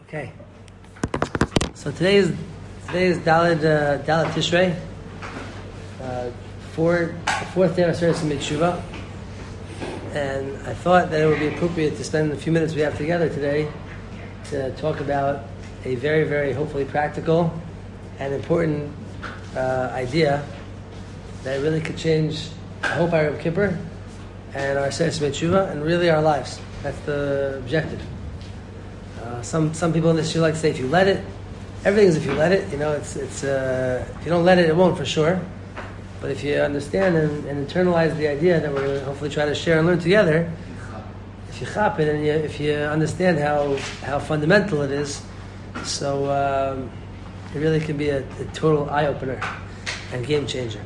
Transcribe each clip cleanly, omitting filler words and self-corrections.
Okay. So today is Daled Tishrei, the fourth day of Aseret Tshuva, and I thought that it would be appropriate to spend the few minutes we have together today to talk about a very, very hopefully practical and important idea that really could change, I hope, our Yom Kippur and our Aseret Tshuva and really our lives. That's the objective. Some people in this year like to say, if you let it, everything is if you let it. You know, it's if you don't let it, it won't for sure. But if you understand and internalize the idea that we're going to hopefully try to share and learn together, if you chop it and if you understand how fundamental it is, so it really can be a total eye opener and game changer.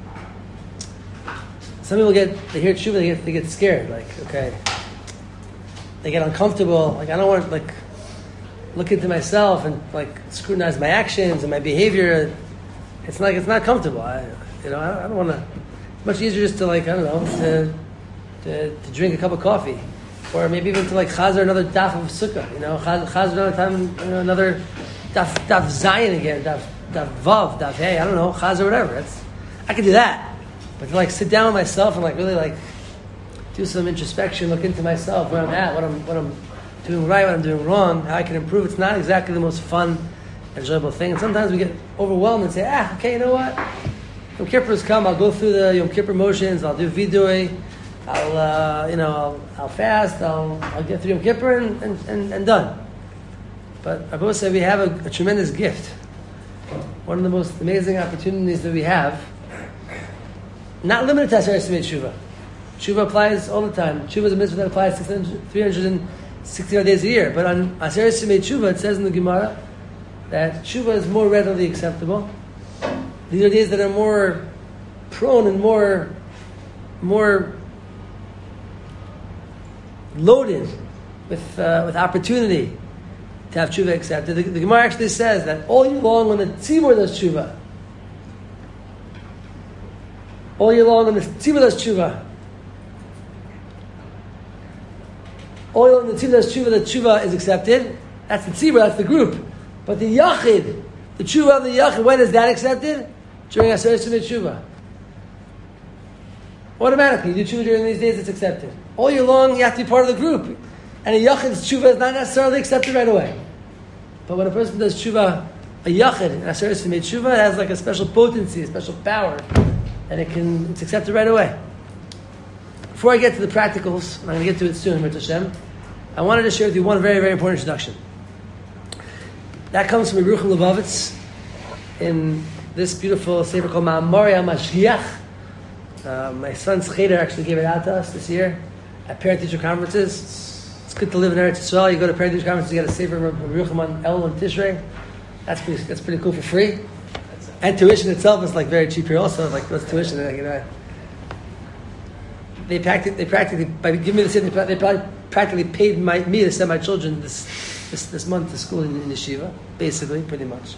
Some people they hear tshuva, they get scared. Like, okay, they get uncomfortable. Like, I don't want look into myself and scrutinize my actions and my behavior. It's not comfortable. I don't want to. Much easier just to to drink a cup of coffee, or maybe even to chazer another daf of sukkah. Chazer another time, another daf zayin again, daf vav, daf hey. I don't know, chazer whatever. I can do that, but to sit down with myself and really do some introspection, look into myself, where I'm at, what I'm doing right, what I'm doing wrong, how I can improve. It's not exactly the most fun, enjoyable thing. And sometimes we get overwhelmed and say, okay, you know what? Yom Kippur's come, I'll go through the Yom Kippur motions, I'll do vidui, I'll fast, I'll get through Yom Kippur and done. But Rabbi said we have a tremendous gift. One of the most amazing opportunities that we have, not limited to Aseret Tshuva. Tshuva applies all the time. Tshuva is a mitzvah that applies 365 days a year. But on Aseret Tshuva, it says in the Gemara that Tshuva is more readily acceptable. These are days that are more prone and more loaded with opportunity to have Tshuva accepted. The Gemara actually says that all year long when the Tzibur does Tshuva, all year long when the Tzibur does Tshuva, all year long when the Tzibur does Tshuva, the Tshuva is accepted. That's the Tzibur, that's the group. But the Yachid, the Tshuva of the Yachid, when is that accepted? During Aseret Tshuva. Automatically, you do Tshuva during these days, it's accepted. All year long, you have to be part of the group. And a Yachid's Tshuva is not necessarily accepted right away. But when a person does Tshuva, a Yachid, and Aseret Tshuva, it has a special potency, a special power, and it's accepted right away. Before I get to the practicals, I'm going to get to it soon, Mitzvah Hashem, I wanted to share with you one very, very important introduction. That comes from Yerucham Lubavitz in this beautiful sefer called Ma'amari HaMashiach. My son's cheder actually gave it out to us this year at parent-teacher conferences. It's good to live in Eretz Yisrael. You go to parent-teacher conferences, you get a sefer from Yerucham on El and Tishrei. That's pretty cool for free. And tuition itself is very cheap here also. What's tuition? They practically by giving me the sefer, they probably practically paid me to send my children this month to school in yeshiva, basically, pretty much.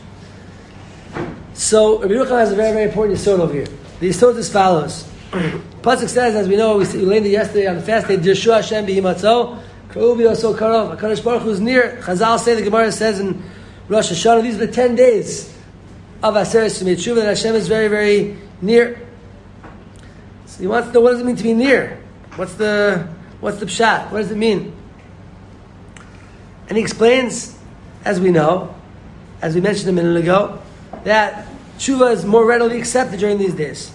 So Rabbi Yerucham has a very, very important yesod over here. The yesod is as follows. Pasuk says, as we know, we learned it yesterday on the fast day, Dirshu Hashem b'himatzo, k'u b'yoso karov. HaKadosh Baruch Hu is near. Chazal say, the Gemara says in Rosh Hashanah, these are the 10 days of Aseret Tshuva that Hashem is very, very near. So he wants to know, what does it mean to be near? What's the pshat? What does it mean? And he explains, as we know, as we mentioned a minute ago, that tshuva is more readily accepted during these days.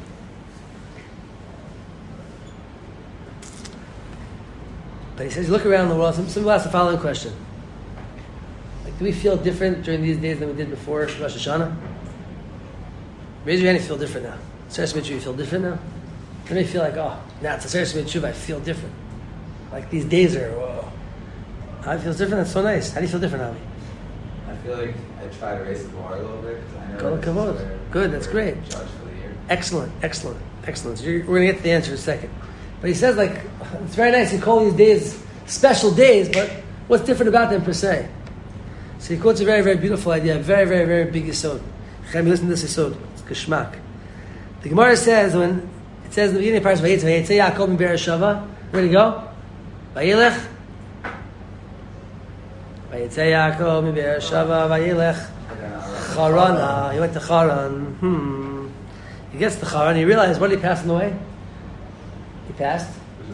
But he says, you look around the world, some people ask the following question. Do we feel different during these days than we did before Rosh Hashanah? Raise your hand if you feel different now. Aseret Tshuva, you feel different now? Let me feel now it's Aseret Tshuva, I feel different. These days are, whoa. How it feels different? That's so nice. How do you feel different, Avi? I feel like I try to raise the bar a little bit. Good, that's great. Excellent. So we're going to get to the answer in a second. But he says, it's very nice to call these days special days, but what's different about them per se? So he quotes a very, very beautiful idea, a very, very, very big yesod. Listen to this yesod. It's Geshmak. The Gemara says, when it says in the beginning of Parashat Vayetze Yaakov mi Be'er Shava, where to go? Vayelech Vayitzei Yaakov miBe'er Sheva vayilech Charana. He went to Charan. He gets to Charan. He realized, what did he pass on the way? He passed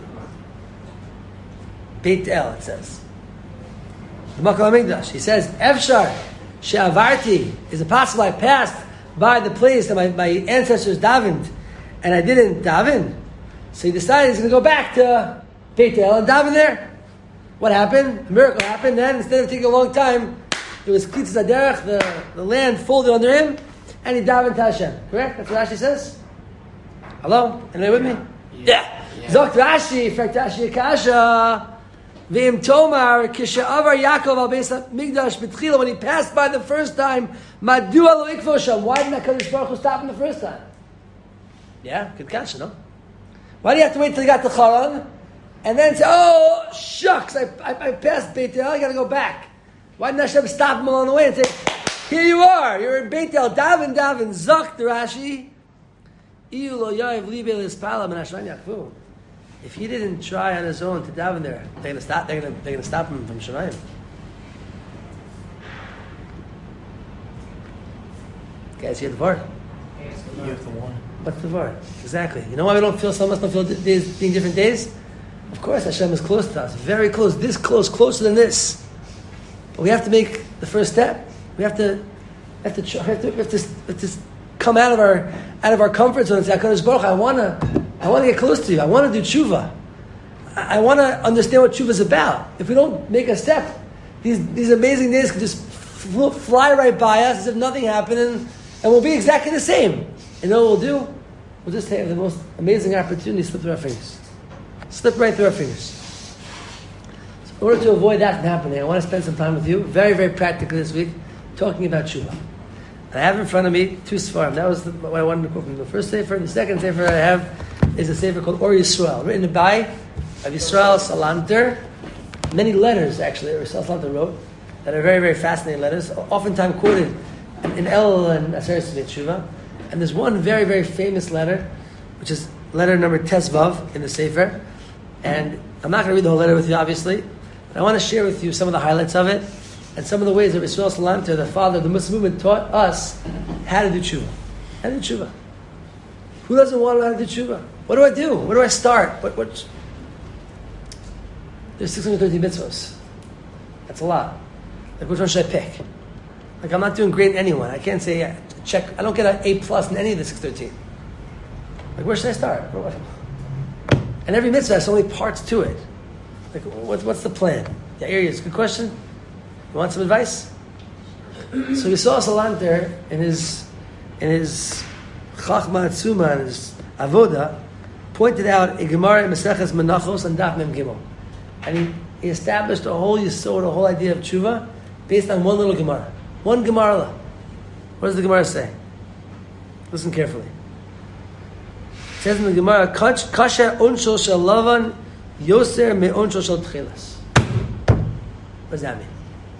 Beit El, it says. The Makom HaMikdash. He says, Efshar she'avarti. Is it possible I passed by the place that my ancestors davened and I didn't daven? So he decided he's going to go back to Beit El and daven there. What happened? A miracle happened. Then instead of taking a long time, it was Klitzes HaDerech, the land folded under him, and he davened to Hashem. Correct? That's what Rashi says? Hello? Anybody with me? Yeah. Zokt Rashi, Frekt Rashi Akasha, V'im Tomar, Kisha'avar Yaakov al Beis HaMikdash B'tchila, when he passed by the first time, Madua lo ikvo sham. Why didn't HaKadosh Baruch Hu stop him the first time? Yeah, good kasha, no? Why do you have to wait till he got to Charan, and then say, oh, shucks, I passed Beit El, I gotta go back. Why didn't Hashem stop him along the way and say, here you are, you're in Beit El, daven, Zokt Rashi, Iyu lo yav libe l'spala min Hashem yakfu. If he didn't try on his own to daven there, they're gonna stop him from Shemayim. Guys, you have the Var? You have the one. What's the Var? Exactly. You know why we don't feel, some of us don't feel days being different days? Of course, Hashem is close to us, very close. This close, closer than this. But we have to make the first step. We have to come out of our comfort zone and say, HaKadosh Baruch Hu, I want to get close to you. I want to do tshuva. I want to understand what tshuva is about. If we don't make a step, these amazing days can just fly right by us as if nothing happened, and we'll be exactly the same. And you know what we'll do? We'll just have the most amazing opportunity to slip through our fingers. Slip right through our fingers. So in order to avoid that from happening, I want to spend some time with you, very, very practically this week, talking about tshuva. And I have in front of me two Sfarim. That was what I wanted to quote from the first Sefer. The second Sefer I have is a Sefer called Or Yisrael, written by Yisrael Salanter. Many letters, actually, Yisrael Salanter wrote, that are very, very fascinating letters, oftentimes quoted in El and Aseret Tshuva. And there's one very, very famous letter, which is letter number Tesvav in the Sefer. And I'm not going to read the whole letter with you, obviously, but I want to share with you some of the highlights of it and some of the ways that Yisrael Salanter, the father of the Muslim movement, taught us how to do tshuva. How to do tshuva. Who doesn't want to know how to do tshuva? What do I do? Where do I start? There's 630 mitzvahs. That's a lot. Like, which one should I pick? Like, I'm not doing great in anyone. I can't say, check, I don't get an A+ in any of the 613. Like, where should I start? And every mitzvah has so many parts to it. Like, what's the plan? Yeah, here is a good question. You want some advice? So we saw Salanter in his Chachma Atzuma, and his Avoda, pointed out a Gemara in Maseches Menachos and Daf Mem Gimel. And he established a whole yisod, a whole idea of tshuva, based on one little Gemara. One Gemara. What does the Gemara say? Listen carefully. It says in the Gemara, Kasher onsho shel Lavan yoser me onsho shel Tchilas. What does that mean?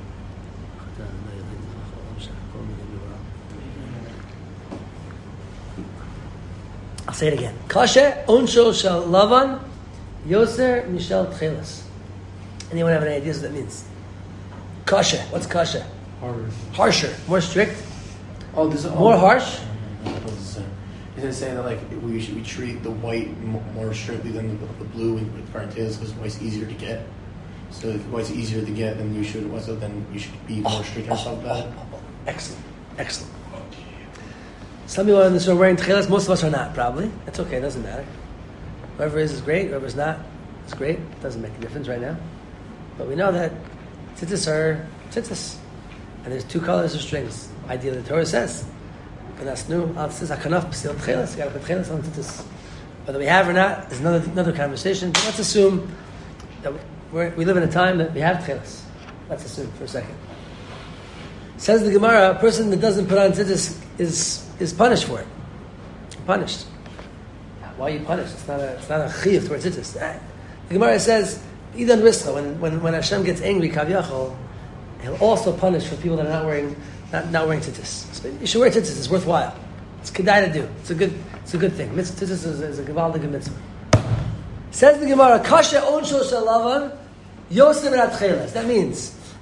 I'll say it again. Kasher onsho shel Lavan yoser mishel Tchilas. Anyone have any ideas what that means? Kasher. What's kasher? Harsher. More strict? Oh, there's more harsh? Is it saying that like we treat the white more strictly than the blue with parentheses because white's easier to get? So if white's easier to get, then you should be more strict on yourself about it. Excellent. Some people in this room are wearing tchilas. Most of us are not, probably. That's okay. It doesn't matter. Whoever is great. Whoever's not, it's great. It doesn't make a difference right now. But we know that tzitzis are tzitzis. And there's two colors of strings. Ideally, the Torah says, you got to put tchilas on tzitzis. Whether we have or not is another conversation. But let's assume that we live in a time that we have tchilas. Let's assume for a second. Says the Gemara, a person that doesn't put on tzitzis is punished for it. Punished. Why are you punished? It's not a chiyuv towards tzitzis. The Gemara says, Idan Rischa, when Hashem gets angry, Kavyachol, He'll also punish for people that are not wearing tzitzis. So you should wear tzitzis. It's worthwhile. It's kedai to do. It's a good thing. Tzitzis is a gevaldig mitzvah. Says the Gemara, Kasha onsho shel Lavan yosem rat chelas. That means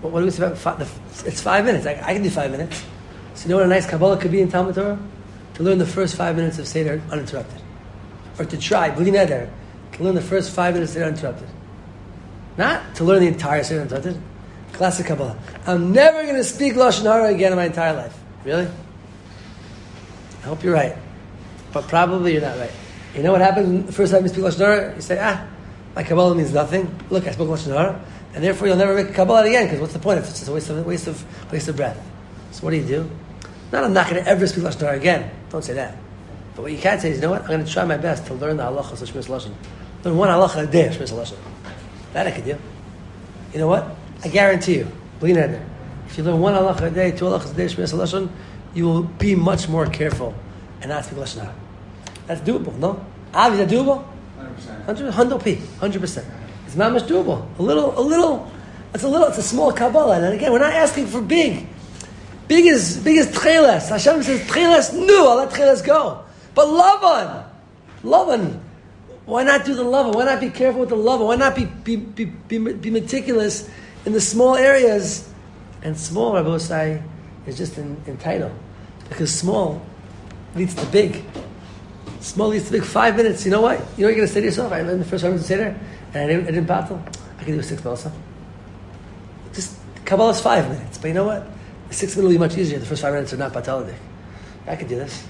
What do we say about it's 5 minutes. I can do 5 minutes. So you know what a nice Kabbalah could be in Talmud Torah? To learn the first 5 minutes of Seder uninterrupted. Or to try, bli neder, to learn the first 5 minutes of Seder uninterrupted. Not to learn the entire Seder uninterrupted. Classic Kabbalah. I'm never going to speak Lashon Hara again in my entire life. Really? I hope you're right. But probably you're not right. You know what happens the first time you speak Lashon Hara? You say, my Kabbalah means nothing. Look, I spoke Lashon Hara. And therefore you'll never make a Kabbalah again, because what's the point? It's just a waste of breath. So what do? Not I'm not going to ever speak Lashon Hara again. Don't say that. But what you can say is, you know what? I'm going to try my best to learn the halachas of Shmiras Lashon. Learn one halacha a day of Shmiras Lashon. That I could do. You know what? I guarantee you, bli neder, if you learn one halacha a day, 2 halachas a day of Shmiras Lashon, you will be much more careful and not speak Lashon Hara. That's doable, no? Is that doable? 100%. 100%. It's not much doable. It's a small Kabbalah. And again, we're not asking for big. Big is Tcheles. Hashem says, Tcheles, no, I'll let Tcheles go. But Lavan, why not do the Lavan? Why not be careful with the Lavan? Why not be meticulous in the small areas? And small, Rabbi Osai, is just in title. Because small leads to big. Small leads to big. 5 minutes. You know what? You know what you're going to say to yourself? I learned the first 5 minutes of Seder, and I didn't battle. I can do a 6 also. Just Kabbalah is 5 minutes, but you know what? The 6 minutes will be much easier. The first 5 minutes are not bataladik. I could do this.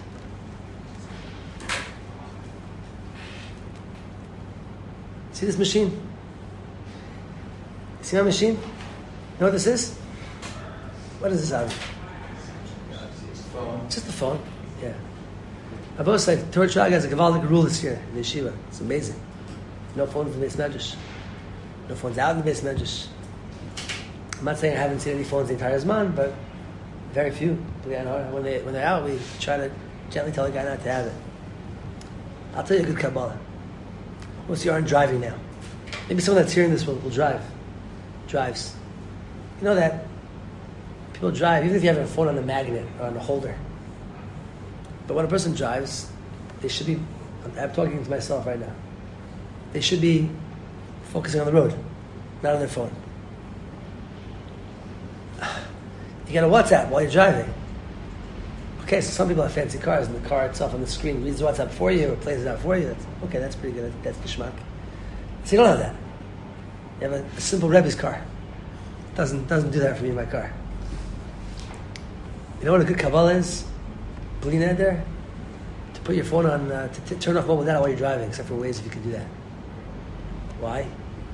See this machine? See my machine? You know what this is? What is this, Avi? Just a phone. Yeah. I both say Torah Shag has a Gavaldic rule this year in the yeshiva. It's amazing. No phones in the Beis Medrash. No phones out in the Beis Medrash. I'm not saying I haven't seen any phones the entire Zman, but very few. When they're out, we try to gently tell the guy not to have it. I'll tell you a good Kabbalah. Most of you aren't driving now. Maybe someone that's hearing this will drive. Drives. You know that people drive, even if you have a phone on a magnet or on a holder. But when a person drives, they should be, I'm talking to myself right now, they should be focusing on the road, not on their phone. You get a WhatsApp while you're driving. Okay, so some people have fancy cars, and the car itself on the screen reads WhatsApp for you or plays it out for you. That's pretty good. That's geschmack. So you don't have that. You have a simple Rebbe's car. Doesn't do that for me in my car. You know what a good Kabbalah is? Bli neder, to put your phone on, to turn off mobile data while you're driving, except for ways if you can do that. Why?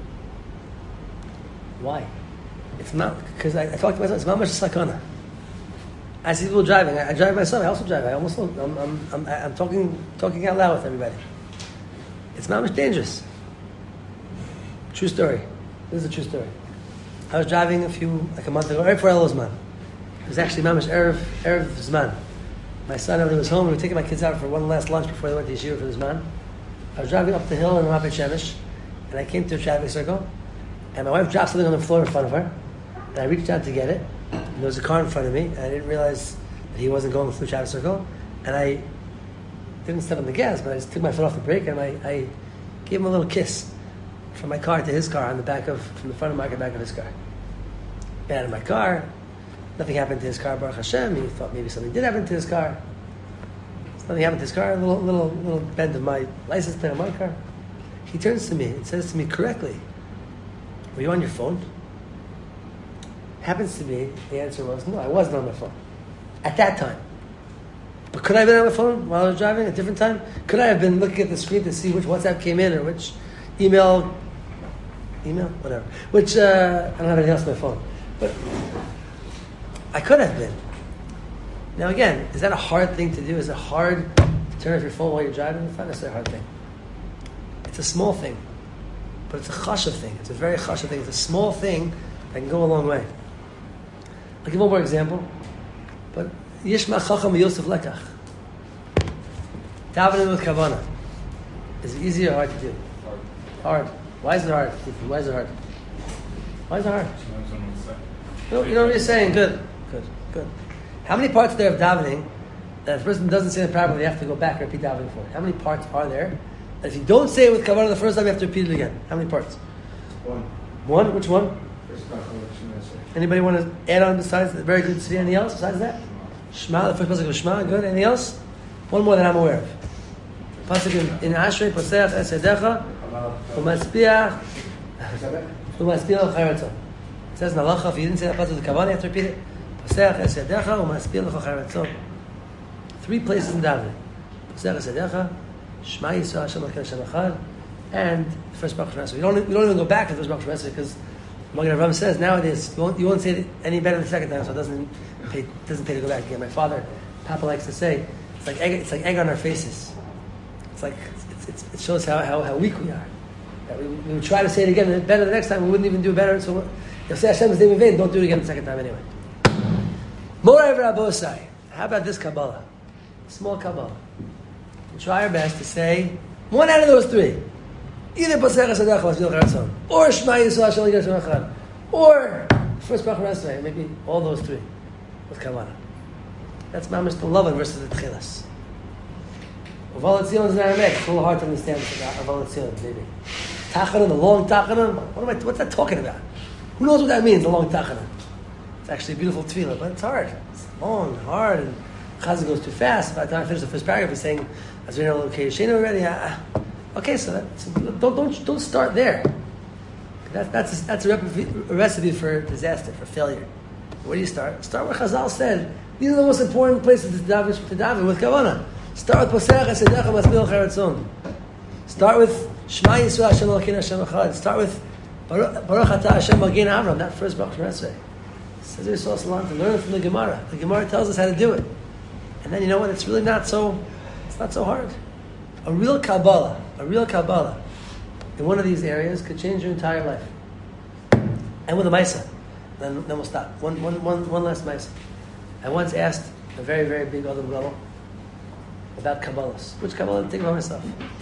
It's not, because I talk to myself, it's not much sakana. I see people driving, I drive myself, I also drive, I'm talking out loud with everybody. It's not much dangerous. True story. This is a true story. I was driving a month ago, right before El Zman. It was actually Mamash Erev Zman. My son, everything was home. We were taking my kids out for one last lunch before they went to Yeshiva for the Zman. I was driving up the hill in Ramat Shemesh, and I came to a traffic circle, and my wife dropped something on the floor in front of her, and I reached out to get it, and there was a car in front of me, and I didn't realize that he wasn't going through the traffic circle, and I didn't step on the gas, but I just took my foot off the brake, and I gave him a little kiss from my car to his car, from the front of my car, back of his car. Got out of my car. Nothing happened to his car, Baruch Hashem. He thought maybe something did happen to his car. Nothing happened to his car. A little bend of my license plate on my car. He turns to me and says to me correctly, "Were you on your phone?" Happens to be, the answer was, no, I wasn't on my phone. At that time. But could I have been on my phone while I was driving at a different time? Could I have been looking at the screen to see which WhatsApp came in or which email, whatever. Which, I don't have anything else on my phone. But I could have been. Now again, is that a hard thing to do? Is it hard to turn off your phone while you're driving? It's not necessarily a hard thing. It's a small thing. But it's a chashav thing. It's a very chashav thing. It's a small thing that can go a long way. I'll give one more example. But Yishma Chacham Yosef Lekach. Davening with Kavanah. Is it easy or hard to do? Hard. Why is it hard? Why is it hard? Why is it hard? You know what you're saying? Good. How many parts are there of davening that if a person doesn't say it properly, you have to go back and repeat davening for it? How many parts are there that if you don't say it with kavanah the first time, you have to repeat it again? How many parts? One. One? Which one? Anybody want to add on besides the very good city? Anything else besides that? Shema, the first pasuk of Shema, good. Anything else? One more that I'm aware of. Pasuk in Ashrei, Poseach es yadecha, u'matzpiach l'chayei ratzon. It says in Halacha, if you didn't say that pasuk with the kavanah, you have to repeat it. Poseach es yadecha, u'matzpiach l'chayei ratzon. 3 places in David. Poseach es yadecha, Shema Yisrael Hashem Elokeinu Hashem Echad, and the first Baruch Shema. We don't even go back to the first Baruch Shema because Magen Avraham says nowadays you won't say it any better the second time, so it doesn't pay to go back again. My father, Papa likes to say, it's like egg on our faces. It's like it shows how weak we are. That we would try to say it again better the next time. We wouldn't even do better. So you'll say Hashem's name in vain. Don't do it again the second time anyway. Moreover, Rabosai. How about this Kabbalah? Small Kabbalah. We'll try our best to say one out of those 3. Either Pasech HaSadach L'Masbil Charatzon, or Shema Yisrael Hashem Elokeinu Hashem Echad, or first Baruch Rasrei, maybe all those 3 with Kavanah. That's Mamish the Lovin versus the Tchilas. Uvalat Zion is in Aramaic. It's a little hard to understand Uvalat Zion, maybe. Tachanan, the long Tachanan. What's that talking about? Who knows what that means, the long Tachanan? It's actually a beautiful tefillah, but it's hard. It's long, hard, and Chazal goes too fast. By the time I finish the first paragraph, he's saying, "As we know, okay, Shena already." Okay, so don't start there. That's a recipe for disaster, for failure. Where do you start? Start where Chazal said. These are the most important places to daven with kavanah. Start with Poseach Esedecha Masbil Charatzon. Start with Shema Yisrael Hashem Elokeinu Hashem Echad. Start with Baruch Atah Hashem Magen Avram. That first Baruch Shemesrei. Says Yisrael Salam to learn from the Gemara. The Gemara tells us how to do it, and then you know what? It's really not so. It's not so hard. A real Kabbalah in one of these areas could change your entire life. And with a Maisa, then we'll stop. One last Maisa. I once asked a very, very big Adam Gadol about Kabbalahs. Which Kabbalah to take about myself?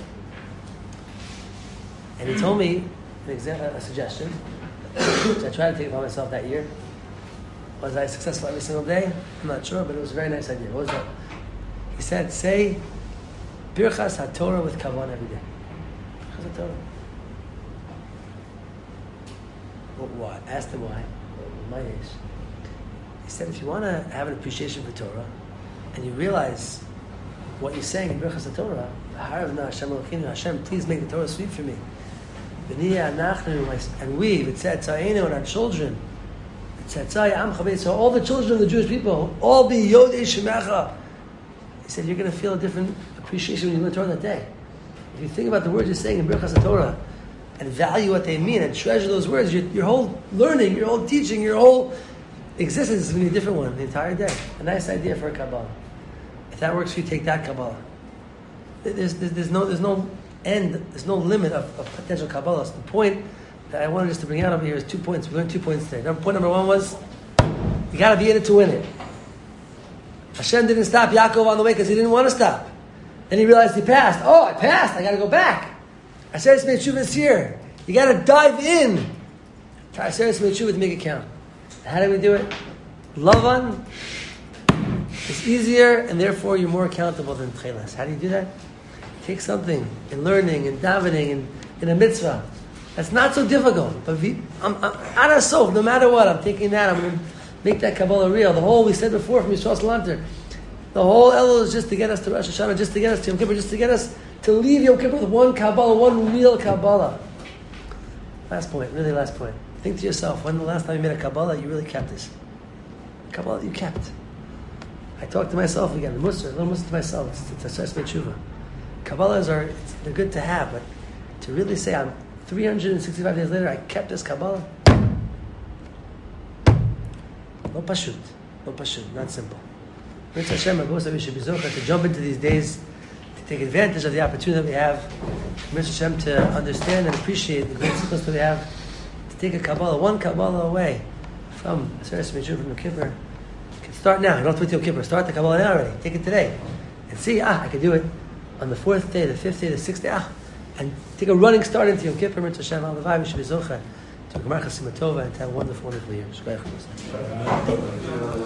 And he told me a suggestion, which I tried to take upon myself that year. Was I successful every single day? I'm not sure, but it was a very nice idea. What was that? He said, say Birchas HaTorah with Kavanah every day. Birchas HaTorah. Well, why? Asked him why. My age. He said, if you want to have an appreciation for Torah, and you realize what you're saying in Birchas HaTorah, Hashem Elokeinu, Hashem, please make the Torah sweet for me. And we, V'tzetzayinu, and our children, so all the children of the Jewish people, all be Yodei Shemecha. He said, you're going to feel a different appreciation when you learn Torah that day. If you think about the words you're saying in Birchas HaTorah, and value what they mean, and treasure those words, your whole learning, your whole teaching, your whole existence is going to be a different one the entire day. A nice idea for a Kabbalah. If that works for you, take that Kabbalah. There's no end, there's no limit of potential Kabbalahs. The point that I wanted just to bring out over here is 2 points. We learned 2 points today. Point number 1 was, you got to be in it to win it. Hashem didn't stop Yaakov on the way because he didn't want to stop. Then he realized he passed. Oh, I passed. I got to go back. Aseret Tshuva is here. You got to dive in. Try Aseret Tshuva to make it count. How do we do it? Lavan is easier, and therefore you're more accountable than Tchelas. How do you do that? Take something in learning and davening and in a mitzvah. That's not so difficult. But I'm out of soap, no matter what. I'm taking that. I'm going to make that Kabbalah real. The whole, we said before from Yisrael Salanter, the whole Elul is just to get us to Rosh Hashanah, just to get us to Yom Kippur, just to get us to leave Yom Kippur with one Kabbalah, one real Kabbalah. Last point, really last point. Think to yourself, when the last time you made a Kabbalah, you really kept this? Kabbalah you kept. I talk to myself again, a little Musar to myself. It's a Aseret Tshuva. Kabbalahs they're good to have, but to really say, I'm 365 days later, I kept this Kabbalah. No pashut, not simple. Mitzvah Hashem, Rabbi Osai, we should be zochah to jump into these days, to take advantage of the opportunity that we have. Mitzvah Hashem, to understand and appreciate the great success that we have, to take a Kabbalah, one Kabbalah away from Aseret Tshuva from Yom Kippur. You can start now. You don't have to wait till Yom Kippur. Start the Kabbalah now already. Take it today, and see. I can do it on the 4th day, the 5th day, the 6th day. And take a running start into Yom Kippur. Mitzvah Hashem, Al-Levai, we should be zochah to Gemar Chassimatova and to have a wonderful, wonderful year.